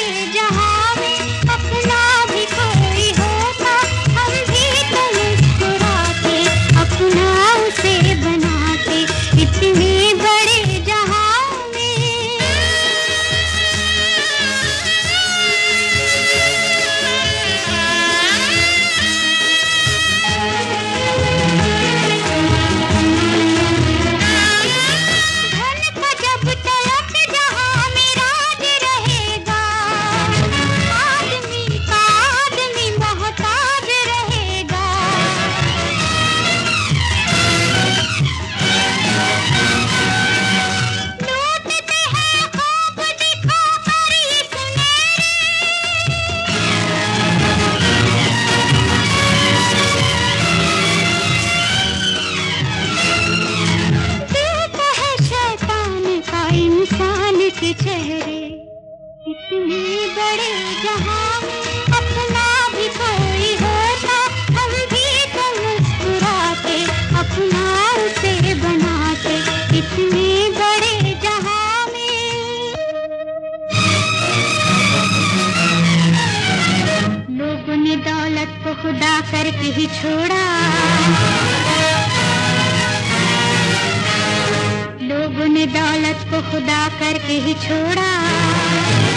बड़े जहां में अपना भी कोई होता, हम भी तो मुस्कुराते, अपना उसे बनाते, इतने बड़े जहां में। धन का जब तलक जहां में राज रहेगा, आदमी का आदमी मोहताज रहेगा। लूटते हैं ख्वाब दिखा कर ये सुनहरे, देखता है शैतान का इंसान के चेहरे, इतने बड़े जहां में अपना भी कोई होता, हम भी तो मुस्कुराते, अपना उसे बनाते, इतने बड़े जहां में। लोगों ने दौलत को खुदा करके ही छोड़ा, लोगों ने दौलत को खुदा करके ही छोड़ा।